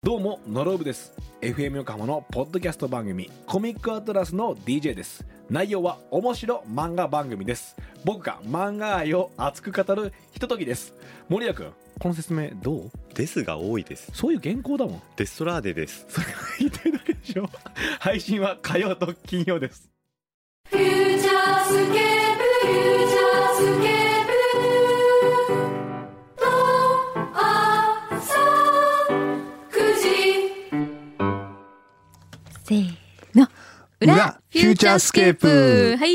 どうもノロブです。 FM 横浜のポッドキャスト番組コミックアトラスの DJ です。内容は面白漫画番組です。僕が漫画愛を熱く語るひとときです。森谷君、この説明どう？ ですが多いです。 そういう原稿だもん。 デストラーデです。 それが言いたいだけでしょ。配信は火曜と金曜です。 フューチャースケープ、フューチャースケープと朝9時せーの、 裏フューチャースケープ。 はい、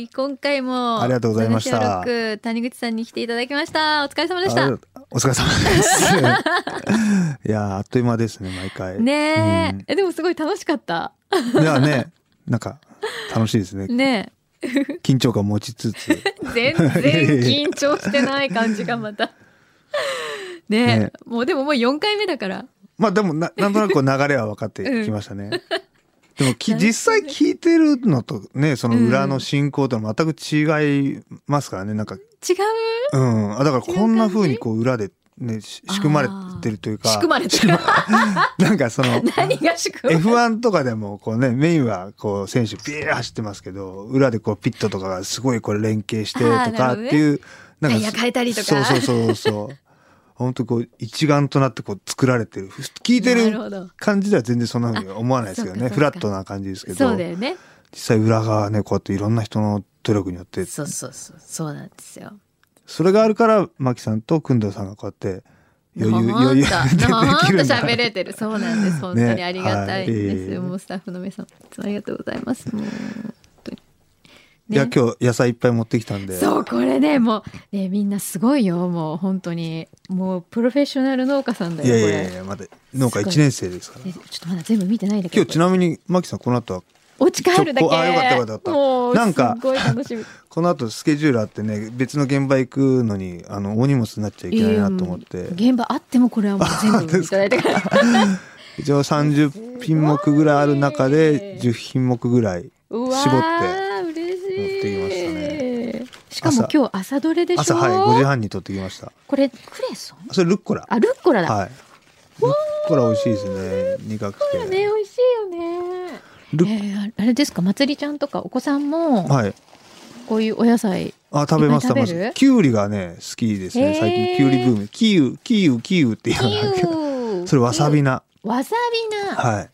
今回もありがとうございました。 ザナシオロック谷口さんに来ていただきました。お疲れ様でした。 お疲れ様ですいやあっという間ですね、毎回ねえ、でもすごい楽しかった。 いやね、なんか楽しいですね。 ね緊張感持ちつつ全然緊張してない感じがまたねえ、もうでももう4回目だから、 まあでもなんとなく流れは分かってきましたね、でも実際聞いてるのとね、その裏の進行とは全く違いますからね。なんか違う、 だからこんな風にこう裏でね、仕組まれてるというか、 仕組まれてるなんかその何が仕組まれてる F1 とかでもこうね、メインはこう選手ビーッ走ってますけど、裏でこうピットとかがすごいこれ連携してとかっていう、 タイヤ変えたりとか、 そう本当こう一丸となってこう作られてる、聞いてる感じでは全然そんな風に思わないですけどね、フラットな感じですけど、 そうだよね、 実際裏側ね、こうやっていろんな人の努力によって、 そうなんですよ。 それがあるからマキさんと工藤さんがこうやって余裕でできるんだ。 喋れてる。そうなんです。本当にありがたいですよ。もうスタッフの皆さん、いつもありがとうございます。もう本当に、ね、 いや今日野菜いっぱい持ってきたんで。 そうこれね、もうね、みんなすごいよ。もう本当にもうプロフェッショナル農家さんだよ。 いやまだ農家1年生ですから。 ちょっとまだ全部見てないんだけど。 今日ちなみにマキさんこの後はお家帰るだけ。 あ、よかった。 もうなんかすごい楽しみ。 この後スケジュールあってね、別の現場行くのに大荷物になっちゃいけないなと思って。 現場あってもこれはもう全部いただいてから一応30品目ぐらいある中で10品目ぐらい絞って持ってきましたね。 しかも今日朝どれでしょ。 朝、はい、5時半に取ってきました。 これクレソン？ それルッコラ。 あ、ルッコラだ。 はい。ルッコラ美味しいですね。苦くて。 ね、美味しいよね。あれですか、まつりちゃんとかお子さんも、はい、こういうお野菜食べます。キュウリがね好きですね。最近キュウリブーム。キウっていうの。それわさび菜。 わさび菜。 はい。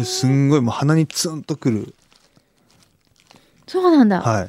すんごいもう鼻にツンとくる。 そうなんだ。 はい。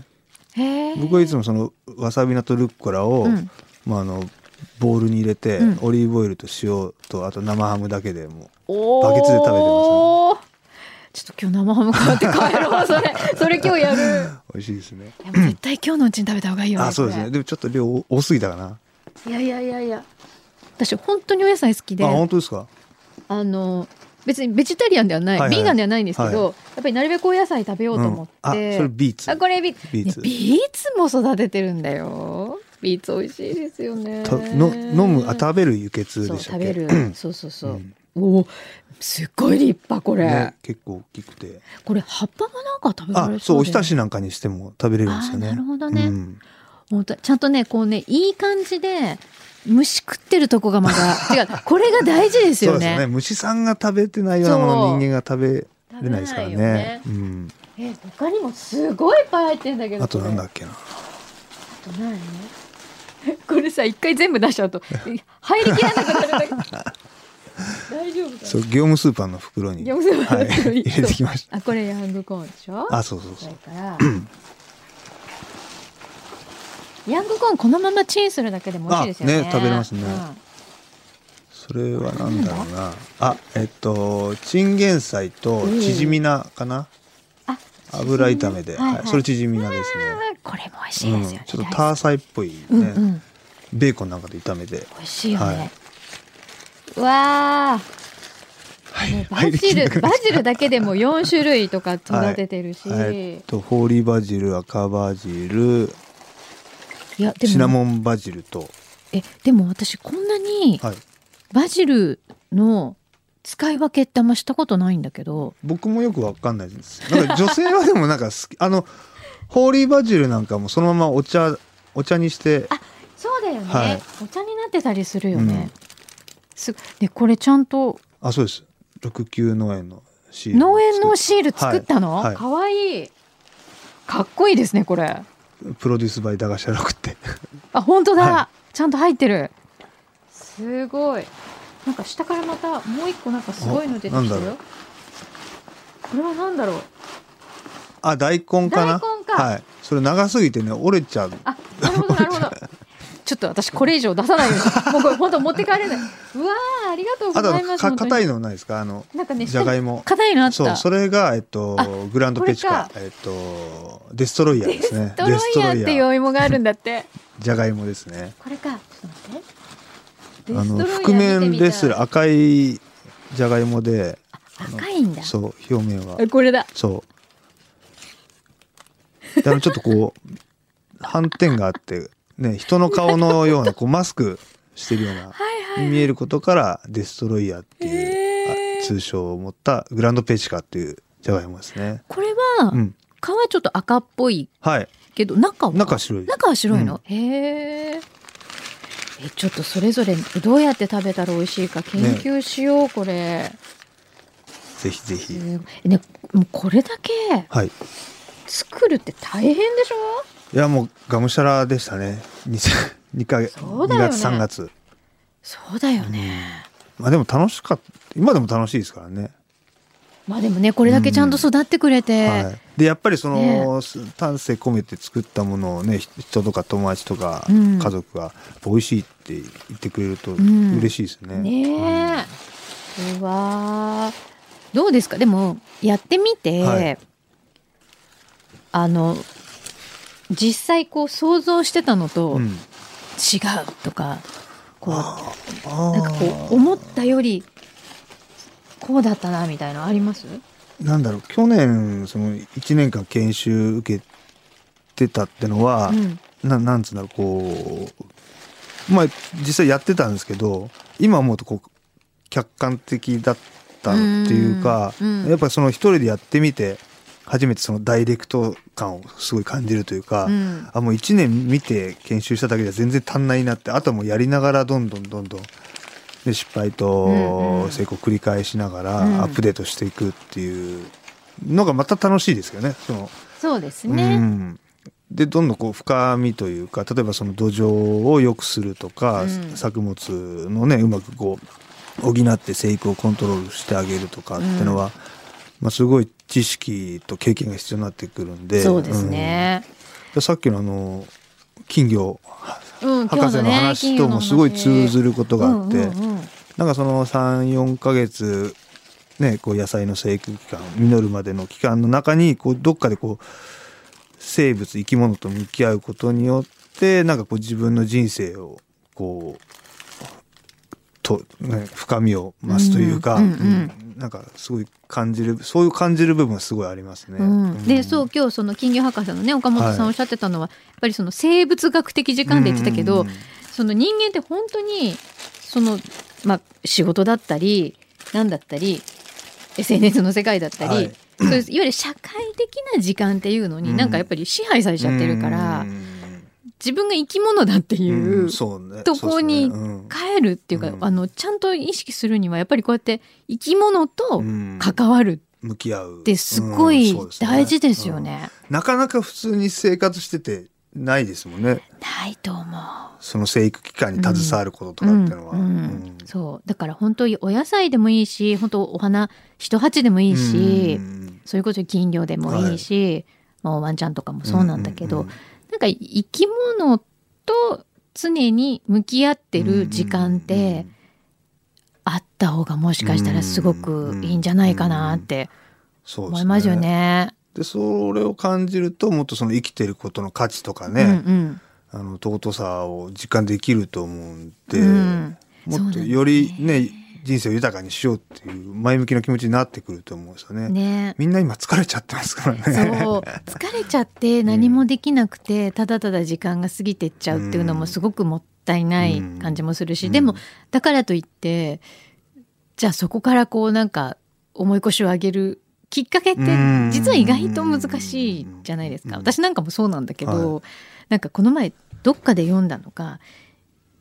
僕はいつもそのわさび菜とルッコラを、ボウルに入れて、オリーブオイルと塩とあと生ハムだけでもうバケツで食べてます。 ちょっと今日生ハム買って帰ろう。それ今日やる。 美味しいですね。 絶対今日のうちに食べた方がいいよね。 あ、そうですね。でもちょっと量多すぎたかな。 いや。私本当にお野菜好きで。 あ、本当ですか。 別にベジタリアンではない、ビーガンではないんですけど、やっぱりなるべくお野菜食べようと思って。 それビーツ。 あ、これビーツも育ててるんだよ。ビーツ美味しいですよね。 食べる輸血でしたっけ。 食べる。そう。お、すっごい立派これ、 ね、結構大きくて、 これ葉っぱもなんか食べられそうで、 そう、おひたしなんかにしても食べれるんですよね。 なるほどね、ちゃんとね、こうね、いい感じで虫食ってるとこがまだ違う。これが大事ですよね。 そうですね。虫さんが食べてないようなものを人間が食べれないですからね。 他にもすごいいっぱい入ってんだけど。 あとなんだっけな。 あと何？これさ、一回全部出しちゃうと入りきらなくなるんだけど大丈夫かな。 そう、業務スーパーの袋に入れてきました。 あ、これヤングコーンでしょ。 あ、そう。 それからヤングコーンこのままチンするだけでも美味しいですよね。 ね、食べれますね。それはなんだろうな。チンゲン菜とチヂミ菜かな。油炒めで、それチヂミ菜ですね。 これも美味しいですよね。 ちょっとターサイっぽいね。ベーコンなんかで炒めて美味しいよね。わー、バジルだけでも4種類とか育ててるし、 ホーリーバジル、赤バジル、シナモンバジルと。 でも私こんなにバジルの使い分けってあんましたことないんだけど。 僕もよくわかんないです。なんか女性はでもなんかホーリーバジルなんかもそのままお茶にして。 あ、そうだよね、お茶になってたりするよね。 でこれちゃんとそうです。69農園のシール。 農園のシール作ったの？ はいはいかわいい。かっこいいですねこれ。 プロデュースバイ駄菓子屋6って本当だ、 はちゃんと入ってる。すごい。なんか下からまたもう一個なんかすごいの出てきたよ。 なんだろう。 これはなんだろう。 大根かな。 大根か。 はい。それ長すぎてね折れちゃう。 なるほどなるほど。ちょっと私これ以上出さないように。もうこれ本当持って帰れない。うわーありがとうございます。 硬いのないですか？ なんかね、 じゃがいも。 硬いのあった。 そう、それがグランドペチカ、デストロイヤーですね。 デストロイヤーっていうお芋があるんだって。 じゃがいもですね。 これか。ちょっと待って。 覆面レスラー赤いじゃがいもで。 赤いんだ。 そう、表面は。 これだ。 そう。ちょっとこう斑点があってね、人の顔のようなこうマスクしてるような見えることからデストロイヤーっていう通称を持ったグランドペチカっていうじゃがいもですね。 これは皮はちょっと赤っぽいけど中は白い。 中は白いの。へえ。ちょっとそれぞれどうやって食べたら美味しいか研究しよう、これ。 ぜひぜひ。 ね、もうこれだけ作るって大変でしょ？ いやもうがむしゃらでしたね。2月3月。 そうだよね。 まあでも楽しかった。今でも楽しいですからね。 まあでもねこれだけちゃんと育ってくれて、 でやっぱりその、丹精込めて作ったものをね人とか友達とか家族が美味しいって言ってくれると嬉しいですね。 ねえ。うわー。どうですか？でもやってみて、実際こう想像してたのと違うとか、こうなんかこう思ったよりこうだったなみたいなのあります？ なんだろう、去年その1年間研修受けてたってのは、なんつうんだろう、こうまあ実際やってたんですけど、今思うとこう客観的だったっていうか、やっぱりその一人でやってみて初めてそのダイレクト感をすごい感じるというか、もう1年見て研修しただけでは全然足んないなって、あとはもうやりながらどんどんで失敗と成功を繰り返しながらアップデートしていくっていうのがまた楽しいですよね。 そうですね。 でどんどんこう深みというか、例えばその土壌を良くするとか、作物のねうまくこう補って生育をコントロールしてあげるとかっていうのは、まあ、すごい知識と経験が必要になってくるんで。 そうですね。 さっきの金魚博士の話ともすごい通ずることがあって、なんかその 3,4 ヶ月ね、こう野菜の生育期間実るまでの期間の中にこうどっかでこう生物生き物と向き合うことによってなんかこう自分の人生をこう深みを増すというか、なんかすごいそういう感じる部分はすごいありますね。 でそう今日その金魚博士のね岡本さんおっしゃってたのは、やっぱりその生物学的時間で言ってたけど、その人間って本当にその、まあ、仕事だったりなんだったり SNS の世界だったり、そういういわゆる社会的な時間っていうのになんかやっぱり支配されちゃってるから、自分が生き物だっていうとこに帰るっていうか、ちゃんと意識するにはやっぱりこうやって生き物と関わる向き合うってすごい大事ですよね。 なかなか普通に生活しててないですもんね。 ないと思う。 その生育期間に携わることとかっていうのは、 そうだから本当にお野菜でもいいし、本当お花一鉢でもいいし、そういうことで金魚でもいいし、まあ、ワンちゃんとかもそうなんだけど、なんか生き物と常に向き合ってる時間ってあった方がもしかしたらすごくいいんじゃないかなって思いますよね。 でそれを感じるともっとその生きてることの価値とかね、尊さを実感できると思うんで、もっとよりね人生を豊かにしようっていう前向きな気持ちになってくると思うんですよね。みんな今疲れちゃってますからね。 そう疲れちゃって何もできなくて、ただただ時間が過ぎてっちゃうっていうのもすごくもったいない感じもするし、でもだからといってじゃあそこからこうなんか重い腰を上げるきっかけって実は意外と難しいじゃないですか。私なんかもそうなんだけど、なんかこの前どっかで読んだのが、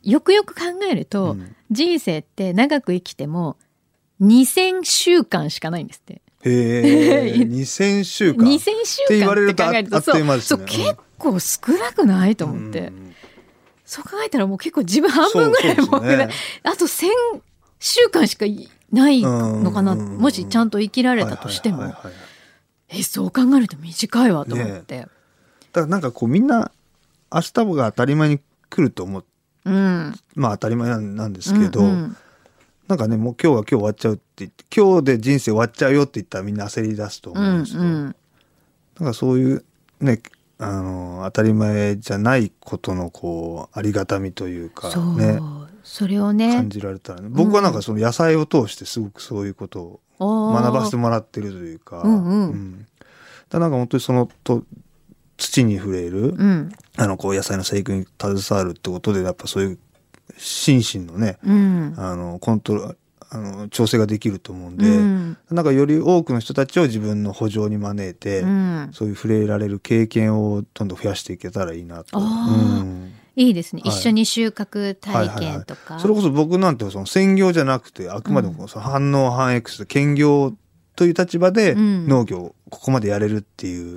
よくよく考えると、人生って長く生きても2000週間しかないんですって。 へえ。2000週間。 2000週間って考えると、 あっという間ですね。 結構少なくないと思って。そう考えたらもう結構自分半分ぐらいもう、ね、あと1000週間しかないのかな、もしちゃんと生きられたとしても、そう考えると短いわと思って、 だからなんかこうみんな明日が当たり前に来ると思う、まあ当たり前なんですけど、なんかねもう今日は今日終わっちゃうって言って、今日で人生終わっちゃうよって言ったらみんな焦り出すと思うんですけど、なんかそういうね当たり前じゃないことのこうありがたみというかね、 それをね感じられたらね、僕はなんかその野菜を通してすごくそういうことを学ばせてもらってるというか、だからなんか本当にその土に触れる、こう野菜の生育に携わるってことでやっぱそういう心身のね、コントロール調整ができると思うんで、なんかより多くの人たちを自分の圃場に招いて、そういう触れられる経験をどんどん増やしていけたらいいなと。 いいですね、一緒に収穫体験とか、 それこそ僕なんてその専業じゃなくてあくまでもその反応反 X 兼業という立場で農業をここまでやれるっていう、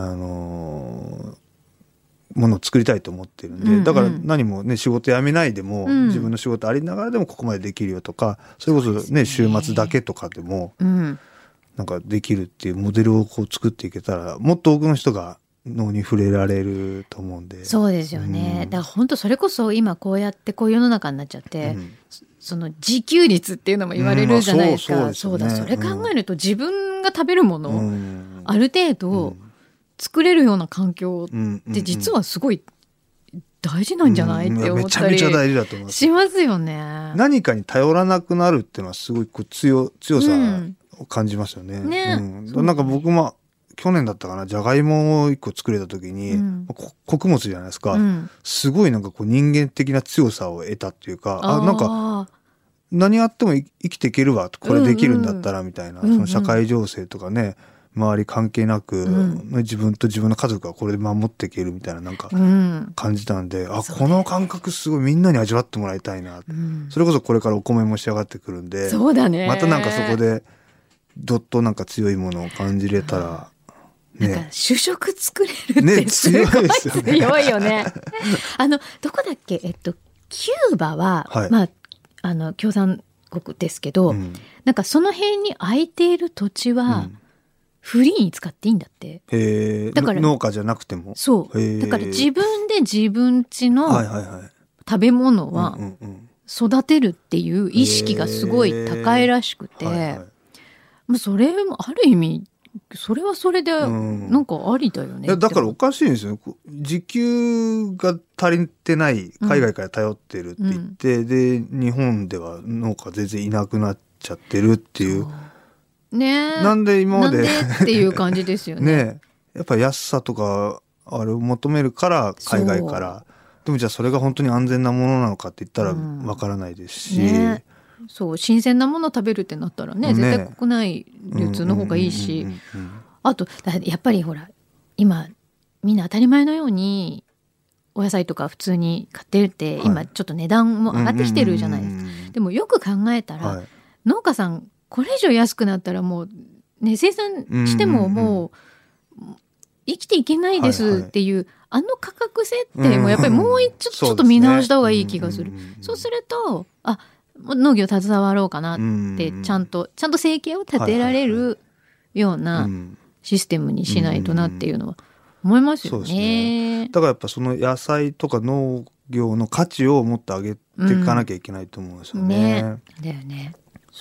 ものを作りたいと思ってるんで、だから何もね仕事辞めないでも、自分の仕事ありながらでもここまでできるよとか、それこそね週末だけとかでも、なんかできるっていうモデルをこう作っていけたらもっと多くの人が脳に触れられると思うんで。 そうですよね、だから本当それこそ今こうやってこういう世の中になっちゃって、その自給率っていうのも言われるじゃないですか。そうだ、それ考えると自分が食べるものをある程度作れるような環境って実はすごい大事なんじゃないって思ったりめちゃめちゃ大事だと思います。 しますよね。 何かに頼らなくなるっていうのはすごいこう強さを感じますよね。なんか僕も去年だったかな、じゃがいもを一個作れた時に、穀物じゃないですか、すごいなんかこう人間的な強さを得たっていうか、なんか何あっても生きていけるわ、これできるんだったらみたいな、その社会情勢とかね周り関係なく、自分と自分の家族がこれで守っていけるみたいななんか感じたんで、この感覚すごいみんなに味わってもらいたいな、それこそこれからお米も仕上がってくるんで、 そうだね、 またなんかそこでどっとなんか強いものを感じれたら、 なんか主食作れるってすごい強いよね。どこだっけ、キューバは、まあ共産国ですけど、なんかその辺に空いている土地は、フリーに使っていいんだって。 だから農家じゃなくても。 そう。だから自分で自分家の食べ物は育てるっていう意識がすごい高いらしくて、それもある意味それはそれでなんかありだよね。 だからおかしいんですよ。自給が足りてない海外から頼ってるって言って、で日本では農家全然いなくなっちゃってるっていう。 ね、 なんで今までっていう感じですよね。 ね、やっぱ安さとかあれを求めるから海外から。でもじゃあそれが本当に安全なものなのかって言ったらわからないですし、 そう新鮮なものを食べるってなったらね、絶対国内流通の方がいいし、あとやっぱりほら今みんな当たり前のようにお野菜とか普通に買ってるって、今ちょっと値段も上がってきてるじゃないですか。でもよく考えたら、農家さんこれ以上安くなったらもう、ね、生産してももう生きていけないですっていう、あの価格設定もやっぱりもうちょっと見直した方がいい気がする。そうすると農業携わろうかなってちゃんと生計を立てられるようなシステムにしないとなっていうのは思いますよね。 だからやっぱその野菜とか農業の価値をもっと上げていかなきゃいけないと思うんですよね。 だよね。そう。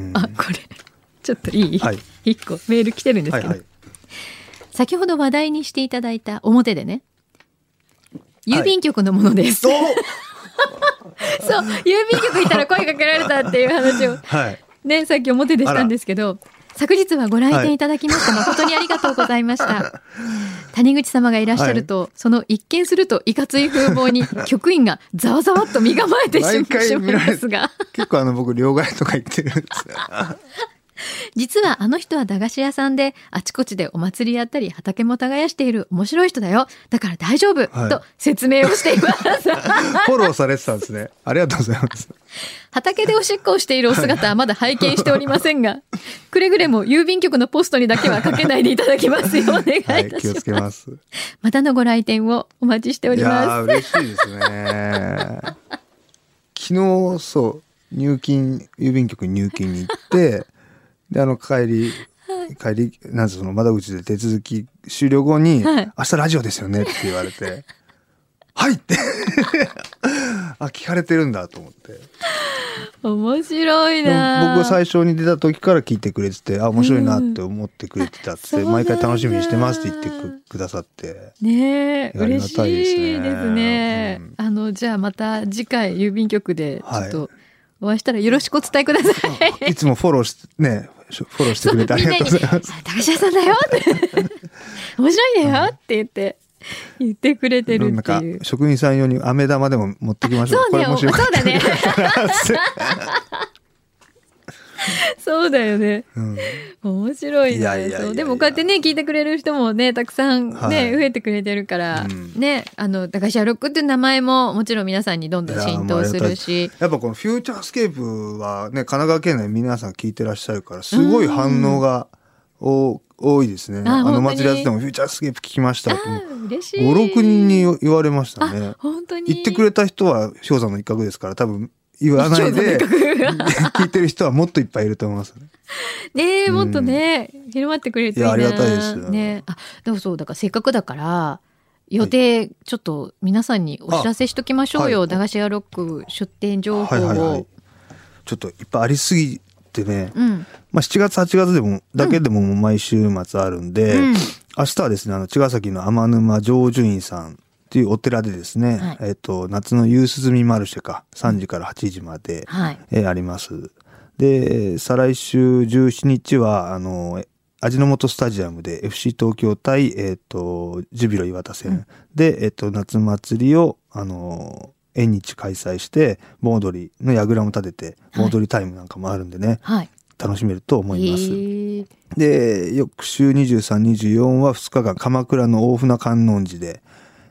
これちょっといい？一個メール来てるんですけど、先ほど話題にしていただいた表でね、郵便局のものです。そう、郵便局行ったら声かけられたっていう話を、ね、さっき表でしたんですけど、昨日はご来店いただきまして誠にありがとうございました。谷口様がいらっしゃると、その一見するといかつい風貌に局員がざわざわっと身構えてしまいますが結構僕両替とか言ってるんですよ。 実はあの人は駄菓子屋さんであちこちでお祭りやったり畑も耕している面白い人だよ。だから大丈夫、 はいと説明をしています。 フォローされてたんですね。ありがとうございます。 畑でおしっこをしているお姿はまだ拝見しておりませんが、くれぐれも郵便局のポストにだけはかけないでいただきますようお願いいたします。 気をつけます。 またのご来店をお待ちしておりいやまー嬉しいですね。昨日そう郵便局に入金に行ってで帰りなんその窓口で手続き終了後に、 はい明日ラジオですよねって言われてはいってあ聞かれてるんだと思ってす。面白いでもな。 僕最初に出た時から聞いてくれてて面白いなって思ってくれてたって、 そうなんだ毎回楽しみにしてますって言ってくださってねえ、 いやありが嬉したいですねいですね。じゃあまた次回郵便局でちょっとお会いしたらよろしくお伝えください。 いつもフォローしてくれてありがとうございます。 駄菓子屋さんだよって面白いんだよって言ってくれてるなんかっていう。 職員さん用に飴玉でも持ってきましょう。 そうね、そうこれ面白かっただね。そうだよね。 うん面白いな。 いやいやいやいやそうでもこうやってね聞いてくれる人もねたくさんね、 はい増えてくれてるから、 うんね駄菓子屋ロックっていう名前ももちろん皆さんにどんどん浸透するし。 やっぱこのフューチャースケープはね神奈川県内皆さん聞いてらっしゃるからすごい反応が多いですね。 あ本当に祭りやっててもフューチャースケープ聞きましたってあー嬉しい。 5、6人に言われましたね。 本当に言ってくれた人は氷山の一角ですから多分言わないで聞いてる人はもっといっぱいいると思いますね。 ねえ、もっとね、広まってくれるといいな。 いやありがたいですね、でもそうだからせっかくだから予定ちょっと皆さんにお知らせしときましょうよ。 はい駄菓子屋ロック出店情報を。 はいはいはい。ちょっといっぱいありすぎてね。 うん。 まあ7月8月でもだけでも毎週末あるんで、 うん明日はですね茅ヶ崎の天沼成就院さんっていうお寺でですね、 はい夏の夕涼みマルシェか3時から8時まで、 はい。 あります。で再来週17日は味の素スタジアムで FC 東京対ジュビロ磐田戦、で夏祭りを縁日開催して盆踊りの櫓も立てて盆踊りタイムなんかもあるんでね、 はい。 楽しめると思います。 へーで翌週23、24は2日間鎌倉の大船観音寺で、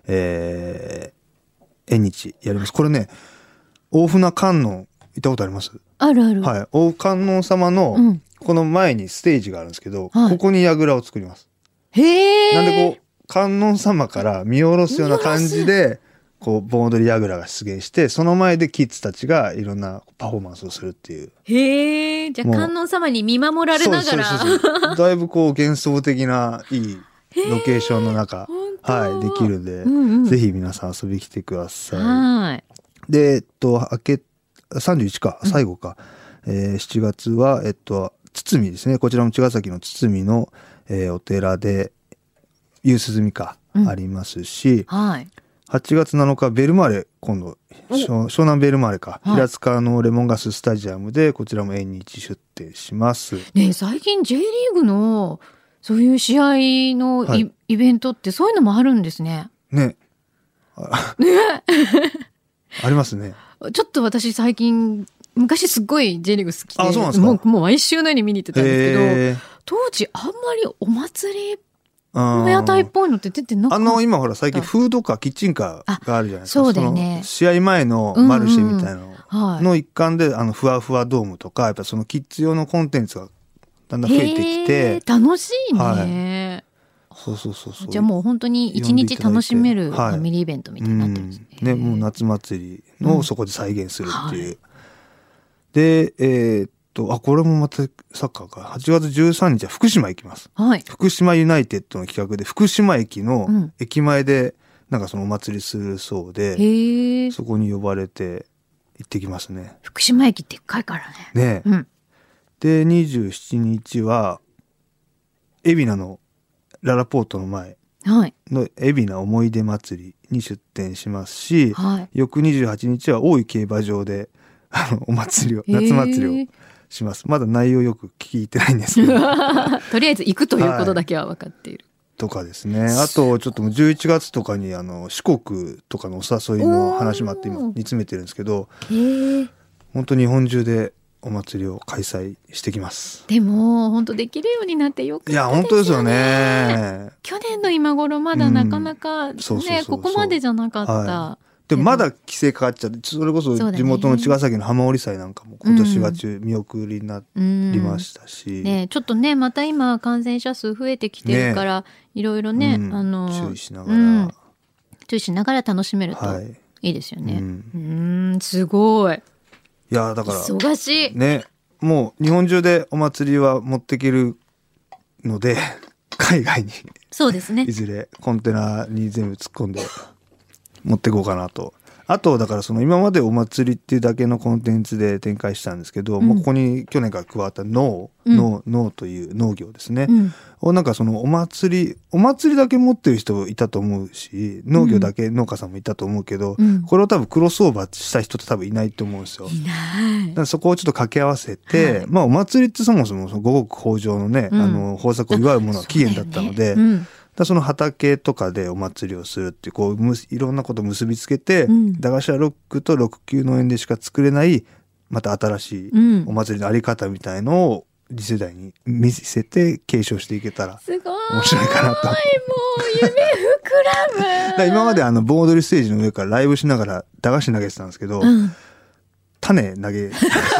縁日やります。これね大船観音行ったことあります？ あるある。 はい。大観音様のうんこの前にステージがあるんですけど、 はいここに櫓を作ります。 へえ。 なんでこう観音様から見下ろすような感じでこう盆踊り櫓が出現してその前でキッズたちがいろんなパフォーマンスをするっていう。 へえ。じゃあもう観音様に見守られながら。 そうだいぶこう幻想的ないいロケーションの中、 本当はい、できるんで、 うんうんぜひ皆さん遊びに来てください。 はい。 で、31か、最後か。7月は、堤ですね。こちらも茅ヶ崎の堤の、お寺で、夕涼みか、 うんありますし、 はい。 8月7日、ベルマーレ、今度、湘南ベルマーレか、 はい平塚のレモンガススタジアムで、こちらも縁日出店します。 ねえ最近 J リーグのそういう試合のはいイベントってそういうのもあるんですね。 ね。 ねありますね。 ちょっと私最近昔すっごい J リーグ好きであそうなんですかもう毎週のように見に行ってたんですけどへー当時あんまりお祭りあの屋台っぽいのって出てなかった。 今ほら最近フードカー、キッチンカーがあるじゃないですか。 そうだよねその試合前のマルシェみたいなのはいの一環で、ふわふわドームとか、やっぱそのキッズ用のコンテンツがだんだん増えてきへて、 ー楽しいね。 そうそうそうそう。 じゃあもう本当に一日楽しめるフはいァミリーイベントみたいになってるんですね。 ね、もう夏祭りをそこで再現するっていう。 はいで、これもまたサッカーか。8月13日は福島行きます。 はい。 福島ユナイテッドの企画で、福島駅のうん駅前で、なんかそのお祭りするそうで、 へえ。 そこに呼ばれて行ってきますね。 福島駅でっかいからね。 ね、 うん。 で、27日は、海老名のララポートの前はい。 の海老名思い出祭りに出店しますし、 はい。 翌28日は大井競馬場で、お祭りを、夏祭りをします。まだ内容よく聞いてないんですけど、 とりあえず行くということだけは分かっている。 とかですね。あと、ちょっともう11月とかに四国とかのお誘いの話もあって今煮詰めてるんですけど、 へえ。 本当に日本中でお祭りを開催してきます。 でも本当できるようになってよかったですよね。 いや本当ですよね。 去年の今頃まだなかなかね、ここまでじゃなかった、 はい、でもまだ規制かかっちゃって、それこそ地元の茅ヶ崎の浜織祭なんかも今年は見送りになりましたし、 ね、ちょっとねまた今感染者数増えてきてるから、いろいろね、 注意しながら、 注意しながら楽しめるといいですよね。すごい。 いやだから忙しいね、もう日本中でお祭りは持っていけるので海外にそうですね、 いずれコンテナに全部突っ込んで持っていこうかなと。あとだからその今までお祭りっていうだけのコンテンツで展開したんですけど、もうここに去年から加わった農という農業ですね、なんかそのお祭りだけ持ってる人いたと思うし、農業だけ農家さんもいたと思うけど、これを多分クロスオーバーした人って多分いないと思うんですよ。 いない。 だからそこをちょっと掛け合わせて、まあお祭りってそもそもその五穀豊穣のね、豊作を祝うものが起源だったので、その畑とかでお祭りをするっていう、こういろんなことを結びつけて、駄菓子屋ロックと6級農園でしか作れないまた新しいお祭りのあり方みたいのを次世代に見せて継承していけたら面白いかなと。 もう夢膨らむ。 今まで盆踊りステージの上からライブしながら駄菓子投げてたんですけど、種投げ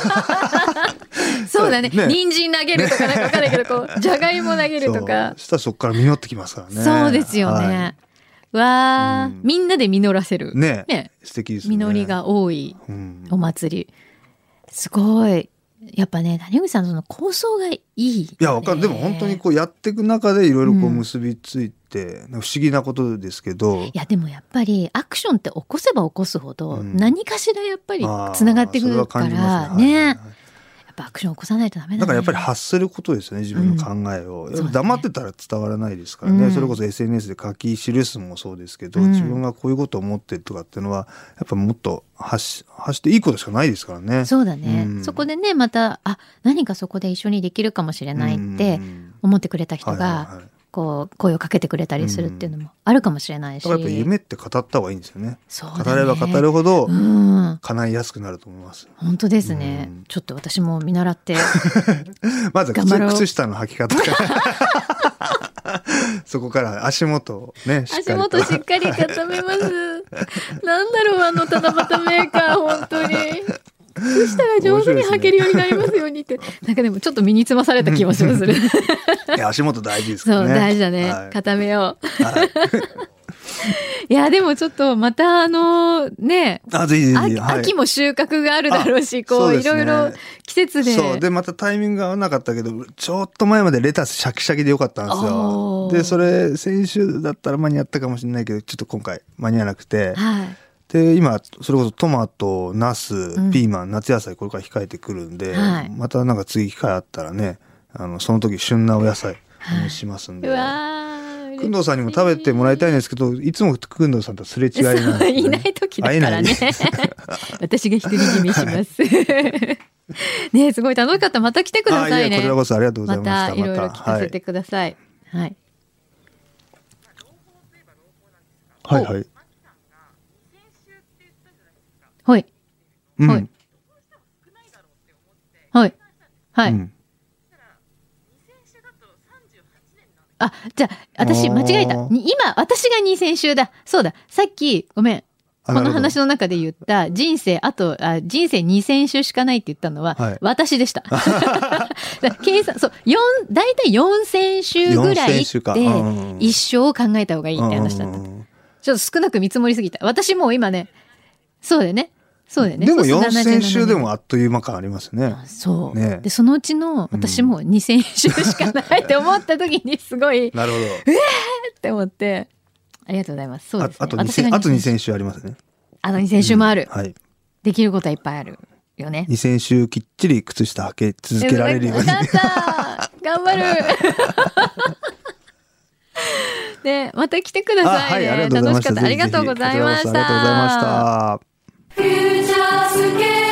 そうだね。人参投げるとかなんか分かんないけど、こうじゃがいも投げるとか。 したらそこから実ってきますからね。 そうですよね。わあ、みんなで実らせる。 ね、素敵ですね。 実りが多いお祭り。すごい。やっぱね、谷口さんその構想がいい。いや、でも本当にこうやっていく中でいろいろこう結びついて、不思議なことですけど。 いや、でもやっぱりアクションって起こせば起こすほど、何かしらやっぱりつながってくるからね。やっぱアクション起こさないとダメだね。 だからやっぱり発することですよね、自分の考えを。黙ってたら伝わらないですからね。それこそ SNS で書き記すもそうですけど、自分がこういうことを思ってるとかっていうのは、やっぱもっと発していいことしかないですからね。 そうだね。そこでね、また、何かそこで一緒にできるかもしれないって思ってくれた人が、こう声をかけてくれたりするっていうのもあるかもしれないし、 やっぱ夢って語った方がいいんですよね。語れば語るほど叶いやすくなると思います。 本当ですね。ちょっと私も見習ってまず靴下の履き方からそこから足元をね、 足元しっかり固めます。なんだろう、七夕メーカー、本当に靴下が上手に履けるようになりますようにって、なんかでもちょっと身につまされた気もする。 いや、足元大事ですからね。 そう、大事だね。固めよう。いや、でもちょっとまたね、 ぜひぜひ、 秋も収穫があるだろうし、こういろいろ季節で。 そうで、またタイミングが合わなかったけど、ちょっと前までレタスシャキシャキでよかったんですよ。で、それ先週だったら間に合ったかもしれないけど、ちょっと今回間に合わなくて。で、今それこそトマト、ナス、ピーマン、夏野菜これから控えてくるんで、またなんか次機会あったらね、その時旬なお野菜しますんで。くんどうさんにも食べてもらいたいんですけど、いつもくんどうさんとすれ違いなんですね。 いない時だからね。私が独り占めします。ね、すごい楽しかった。また来てくださいね。 こちらこそありがとうございました。 またいろいろ聞かせてください。はい。 はいはい。 はい。はい。はい。はい。じゃあ、私間違えた。今、私が2000週だ。そうだ。さっき、ごめん。この話の中で言った、人生2000週しかないって言ったのは、私でした。計算、そう、だいたい4000週ぐらいで、一生を考えた方がいいって話だった。ちょっと少なく見積もりすぎた。私もう今ね、そうだよね。そうだよね。 でも4000週でもあっという間感ありますね。 そう。で、そのうちの私も2000週しかないって思った時にすごい、 なるほど。 って思って、ありがとうございます。そうですね。 あと2000週ありますね。 2000週もある。 はい。 できることはいっぱいあるよね。 2000週きっちり靴下履け続けられるように。 頑張る。ね、また来てくださいね。楽しかった。ありがとうございました。 ありがとうございました。 フューチャースケープ